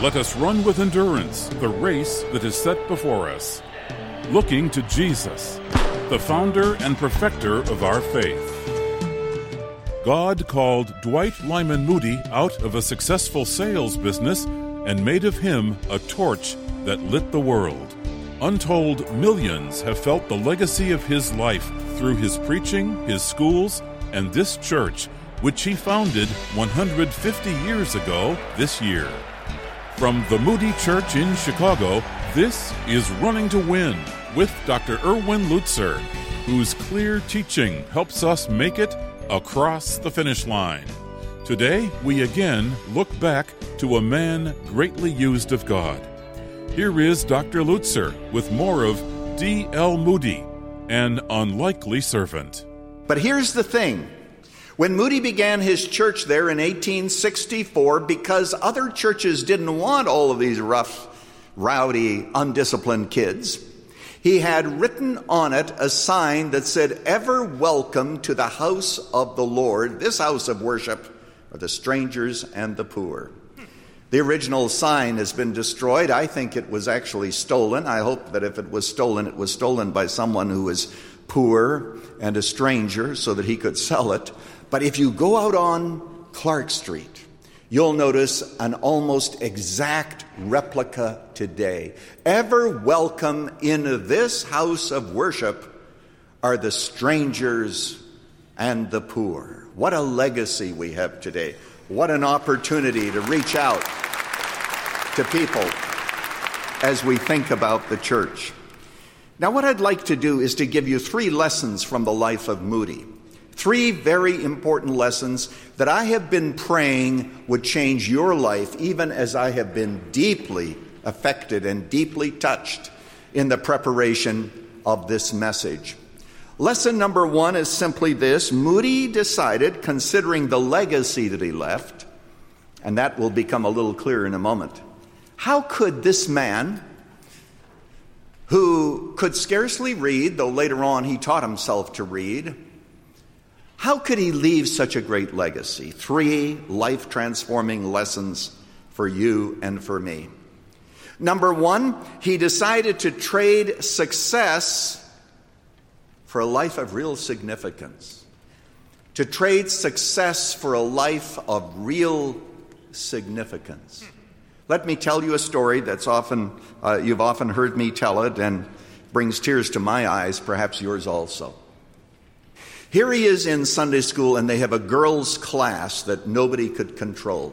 Let us run with endurance the race that is set before us, looking to Jesus, the founder and perfecter of our faith. God called Dwight Lyman Moody out of a successful sales business and made of him a torch that lit the world. Untold millions have felt the legacy of his life through his preaching, his schools, and this church, which he founded 150 years ago this year. From the Moody Church in Chicago, this is Running to Win with Dr. Erwin Lutzer, whose clear teaching helps us make it across the finish line. Today, we again look back to a man greatly used of God. Here is Dr. Lutzer with more of D.L. Moody, an unlikely servant. But here's the thing. When Moody began his church there in 1864, because other churches didn't want all of these rough, rowdy, undisciplined kids, he had written on it a sign that said, "Ever welcome to the house of the Lord. This house of worship are the strangers and the poor." The original sign has been destroyed. I think it was actually stolen. I hope that if it was stolen by someone who was poor and a stranger so that he could sell it. But if you go out on Clark Street, you'll notice an almost exact replica today. Ever welcome in this house of worship are the strangers and the poor. What a legacy we have today. What an opportunity to reach out to people as we think about the church. Now, what I'd like to do is to give you 3 lessons from the life of Moody. 3 very important lessons that I have been praying would change your life, even as I have been deeply affected and deeply touched in the preparation of this message. Lesson number 1 is simply this. Moody decided, considering the legacy that he left, and that will become a little clearer in a moment, how could this man, who could scarcely read, though later on he taught himself to read, how could he leave such a great legacy? 3 life-transforming lessons for you and for me. Number 1, he decided to trade success for a life of real significance. To trade success for a life of real significance. Let me tell you a story that's you've often heard me tell it and brings tears to my eyes, perhaps yours also. Here he is in Sunday school, and they have a girls' class that nobody could control.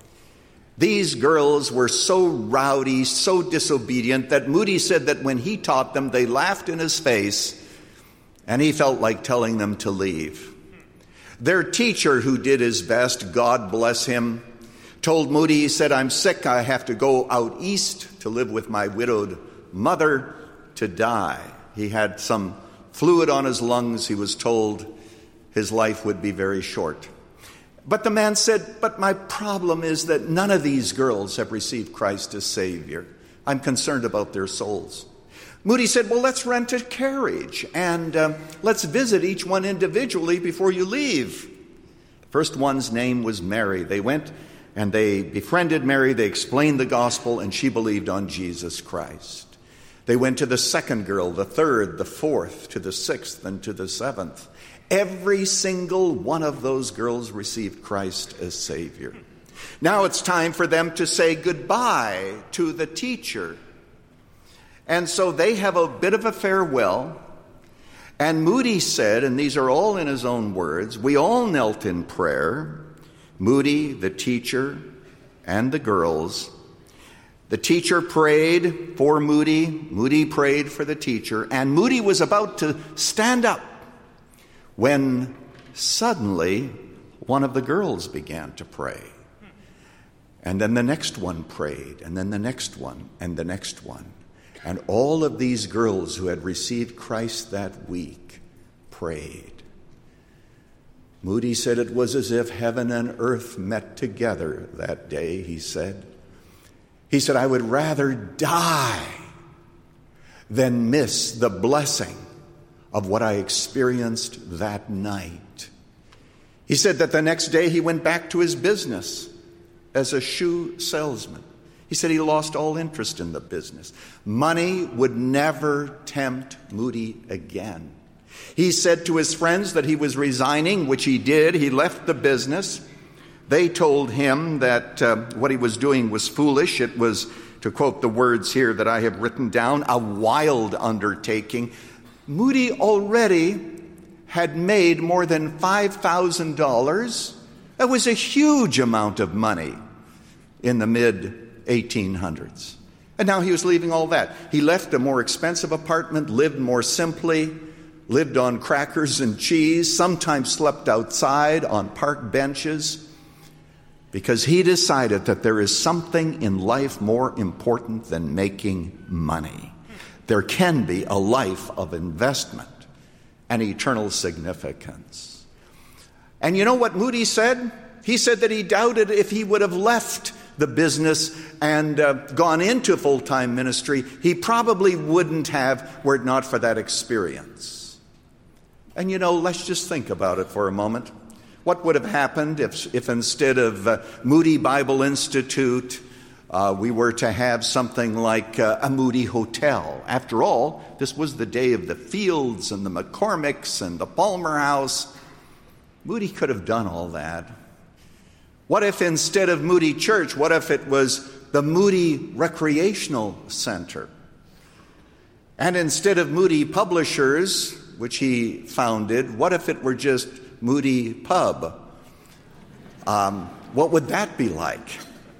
These girls were so rowdy, so disobedient, that Moody said that when he taught them, they laughed in his face, and he felt like telling them to leave. Their teacher, who did his best, God bless him, told Moody, he said, "I'm sick. I have to go out east to live with my widowed mother to die." He had some fluid on his lungs. He was told his life would be very short. But the man said, "But my problem is that none of these girls have received Christ as Savior. I'm concerned about their souls." Moody said, "Well, let's rent a carriage and let's visit each one individually before you leave." The first one's name was Mary. They went and they befriended Mary. They explained the gospel, and she believed on Jesus Christ. They went to the second girl, the third, the fourth, to the 6th, and to the 7th. Every single one of those girls received Christ as Savior. Now it's time for them to say goodbye to the teacher. And so they have a bit of a farewell. And Moody said, and these are all in his own words, "We all knelt in prayer, Moody, the teacher, and the girls. The teacher prayed for Moody. Moody prayed for the teacher. And Moody was about to stand up when suddenly one of the girls began to pray. And then the next one prayed, and then the next one, and the next one. And all of these girls who had received Christ that week prayed. Moody said it was as if heaven and earth met together that day, he said. He said, "I would rather die than miss the blessing of what I experienced that night." He said that the next day he went back to his business as a shoe salesman. He said he lost all interest in the business. Money would never tempt Moody again. He said to his friends that he was resigning, which he did. He left the business. They told him that what he was doing was foolish. It was, to quote the words here that I have written down, a wild undertaking. Moody already had made more than $5,000. That was a huge amount of money in the mid-1800s. And now he was leaving all that. He left a more expensive apartment, lived more simply, lived on crackers and cheese, sometimes slept outside on park benches, because he decided that there is something in life more important than making money. There can be a life of investment and eternal significance. And you know what Moody said? He said that he doubted if he would have left the business and gone into full-time ministry. He probably wouldn't have, were it not for that experience. And you know, let's just think about it for a moment. What would have happened if instead of Moody Bible Institute, we were to have something like a Moody Hotel? After all, this was the day of the Fields and the McCormicks and the Palmer House. Moody could have done all that. What if instead of Moody Church, what if it was the Moody Recreational Center? And instead of Moody Publishers, which he founded, what if it were just Moody Pub? What would that be like?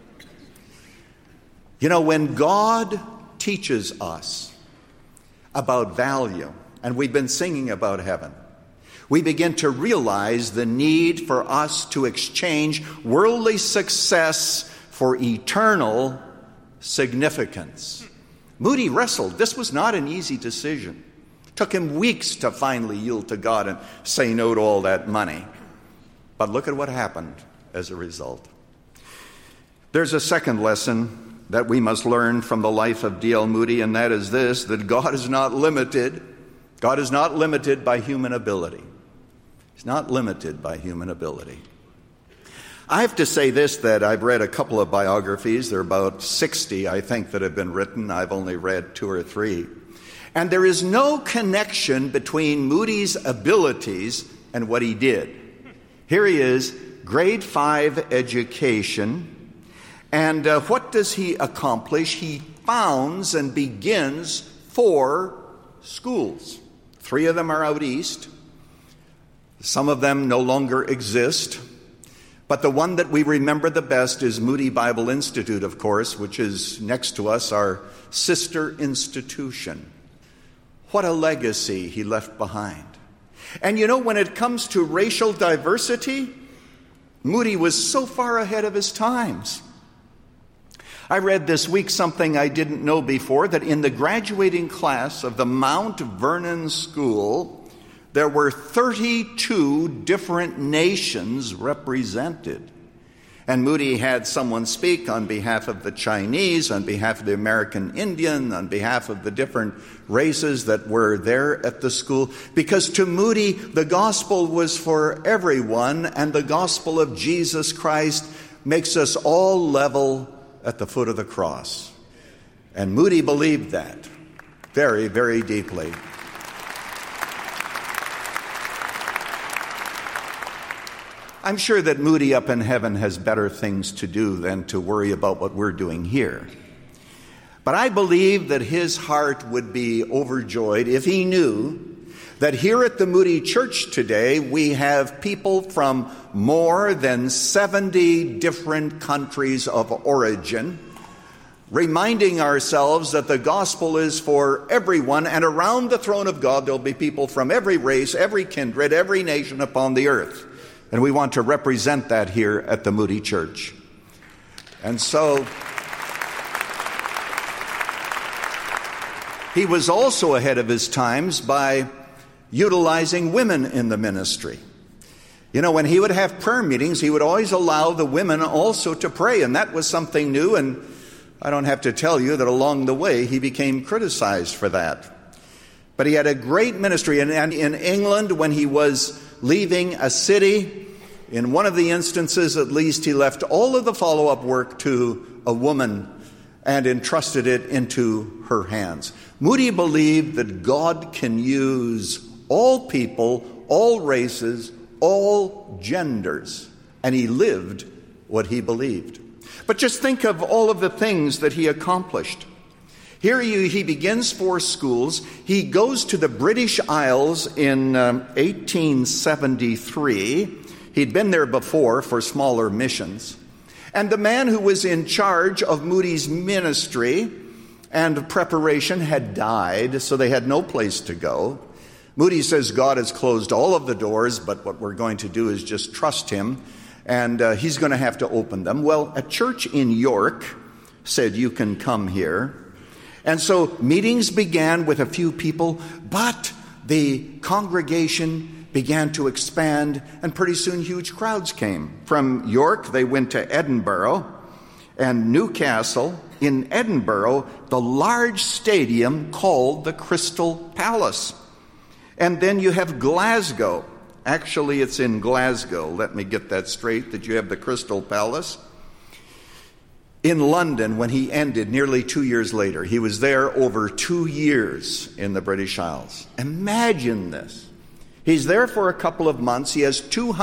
You know, when God teaches us about value, and we've been singing about heaven, we begin to realize the need for us to exchange worldly success for eternal significance. Moody wrestled. This was not an easy decision. It took him weeks to finally yield to God and say no to all that money. But look at what happened as a result. There's a second lesson that we must learn from the life of D.L. Moody, and that is this, that God is not limited. God is not limited by human ability. He's not limited by human ability. I have to say this, that I've read a couple of biographies. There are about 60, I think, that have been written. I've only read 2 or 3. And there is no connection between Moody's abilities and what he did. Here he is, grade 5 education. And what does he accomplish? He founds and begins 4 schools. 3 of them are out east. Some of them no longer exist. But the one that we remember the best is Moody Bible Institute, of course, which is next to us, our sister institution. What a legacy he left behind. And you know, when it comes to racial diversity, Moody was so far ahead of his times. I read this week something I didn't know before, that in the graduating class of the Mount Vernon School, there were 32 different nations represented. And Moody had someone speak on behalf of the Chinese, on behalf of the American Indian, on behalf of the different races that were there at the school. Because to Moody, the gospel was for everyone, and the gospel of Jesus Christ makes us all level at the foot of the cross. And Moody believed that very, very deeply. I'm sure that Moody up in heaven has better things to do than to worry about what we're doing here. But I believe that his heart would be overjoyed if he knew that here at the Moody Church today, we have people from more than 70 different countries of origin, reminding ourselves that the gospel is for everyone, and around the throne of God there'll be people from every race, every kindred, every nation upon the earth. And we want to represent that here at the Moody Church. And so he was also ahead of his times by utilizing women in the ministry. You know, when he would have prayer meetings, he would always allow the women also to pray, and that was something new, and I don't have to tell you that along the way he became criticized for that. But he had a great ministry, and in England, when he was leaving a city, in one of the instances at least, he left all of the follow-up work to a woman and entrusted it into her hands. Moody believed that God can use all people, all races, all genders, and he lived what he believed. But just think of all of the things that he accomplished. Here he begins 4 schools. He goes to the British Isles in 1873. He'd been there before for smaller missions. And the man who was in charge of Moody's ministry and preparation had died, so they had no place to go. Moody says God has closed all of the doors, but what we're going to do is just trust him, and he's going to have to open them. Well, a church in York said, you can come here. And so meetings began with a few people, but the congregation began to expand, and pretty soon huge crowds came. From York, they went to Edinburgh and Newcastle. In Edinburgh, the large stadium called the Crystal Palace. And then you have Glasgow. Actually, it's in Glasgow. Let me get that straight, that you have the Crystal Palace. In London, when he ended nearly 2 years later, he was there over 2 years in the British Isles. Imagine this. He's there for a couple of months. He has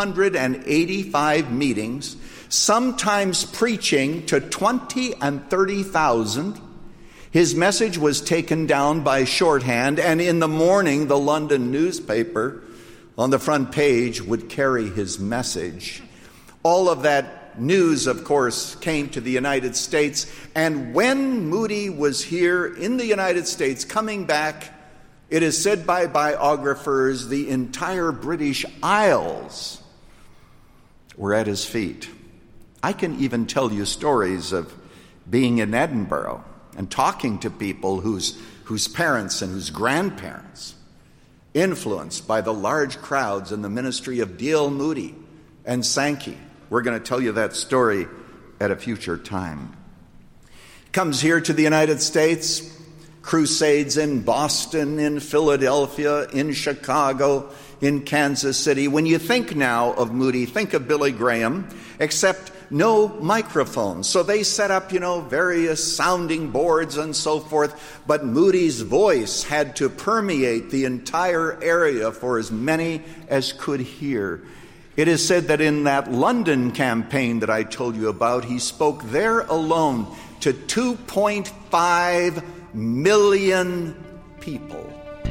285 meetings, sometimes preaching to 20 and 30,000. His message was taken down by shorthand, and in the morning, the London newspaper on the front page would carry his message. All of that news, of course, came to the United States, and when Moody was here in the United States, coming back, it is said by biographers the entire British Isles were at his feet. I can even tell you stories of being in Edinburgh and talking to people whose parents and whose grandparents, influenced by the large crowds in the ministry of D.L. Moody and Sankey. We're going to tell you that story at a future time. Comes here to the United States, crusades in Boston, in Philadelphia, in Chicago, in Kansas City. When you think now of Moody, think of Billy Graham, except no microphones. So they set up, various sounding boards and so forth, but Moody's voice had to permeate the entire area for as many as could hear. It is said that in that London campaign that I told you about, he spoke there alone to 2.5 million people.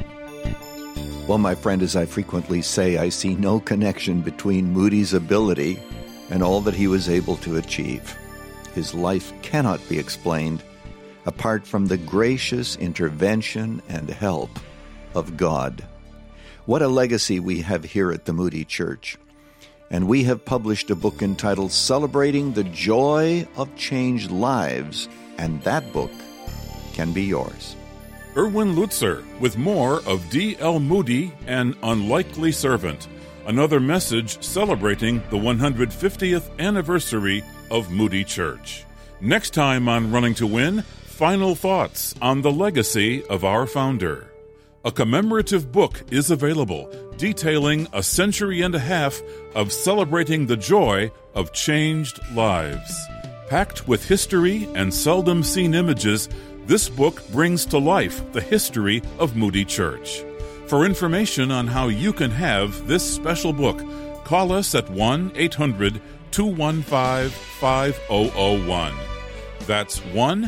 Well, my friend, as I frequently say, I see no connection between Moody's ability and all that he was able to achieve. His life cannot be explained apart from the gracious intervention and help of God. What a legacy we have here at the Moody Church. And we have published a book entitled Celebrating the Joy of Changed Lives, and that book can be yours. Erwin Lutzer with more of D.L. Moody, An Unlikely Servant, another message celebrating the 150th anniversary of Moody Church. Next time on Running to Win, final thoughts on the legacy of our founder. A commemorative book is available detailing a century and a half of celebrating the joy of changed lives. Packed with history and seldom seen images, this book brings to life the history of Moody Church. For information on how you can have this special book, call us at 1-800-215-5001. That's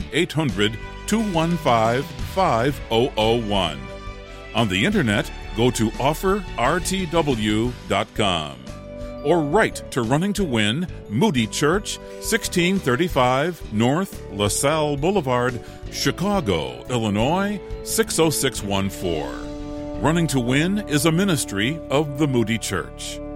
1-800-215-5001. On the internet, go to offerrtw.com or write to Running to Win, Moody Church, 1635 North LaSalle Boulevard, Chicago, Illinois, 60614. Running to Win is a ministry of the Moody Church.